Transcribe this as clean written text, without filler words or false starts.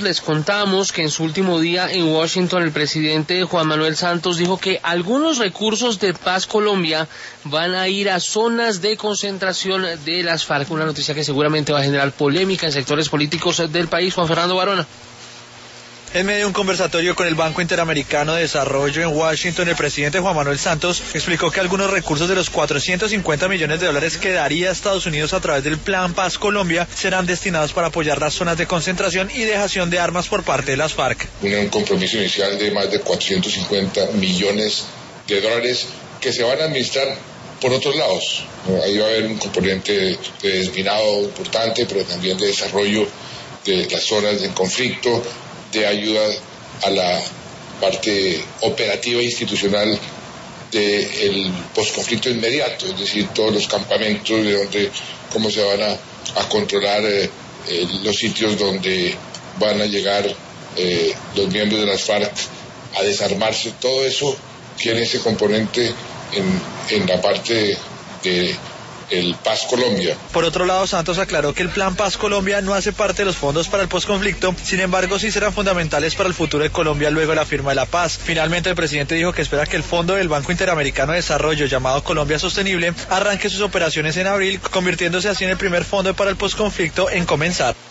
les contamos que en su último día en Washington el presidente Juan Manuel Santos dijo que algunos recursos de Paz Colombia van a ir a zonas de concentración de las FARC, una noticia que seguramente va a generar polémica en sectores políticos del país. Juan Fernando Barona. En medio de un conversatorio con el Banco Interamericano de Desarrollo en Washington, el presidente Juan Manuel Santos explicó que algunos recursos de los 450 millones de dólares que daría Estados Unidos a través del Plan Paz Colombia serán destinados para apoyar las zonas de concentración y dejación de armas por parte de las FARC. Un compromiso inicial de más de 450 millones de dólares que se van a administrar por otros lados. Ahí va a haber un componente de desminado importante, pero también de desarrollo de las zonas en conflicto, de ayuda a la parte operativa e institucional del posconflicto inmediato, es decir, todos los campamentos de donde, cómo se van a controlar los sitios donde van a llegar los miembros de las FARC a desarmarse. Todo eso tiene ese componente en la parte de el Paz Colombia. Por otro lado, Santos aclaró que el Plan Paz Colombia no hace parte de los fondos para el posconflicto, sin embargo sí serán fundamentales para el futuro de Colombia luego de la firma de la paz. Finalmente, el presidente dijo que espera que el fondo del Banco Interamericano de Desarrollo, llamado Colombia Sostenible, arranque sus operaciones en abril, convirtiéndose así en el primer fondo para el posconflicto en comenzar.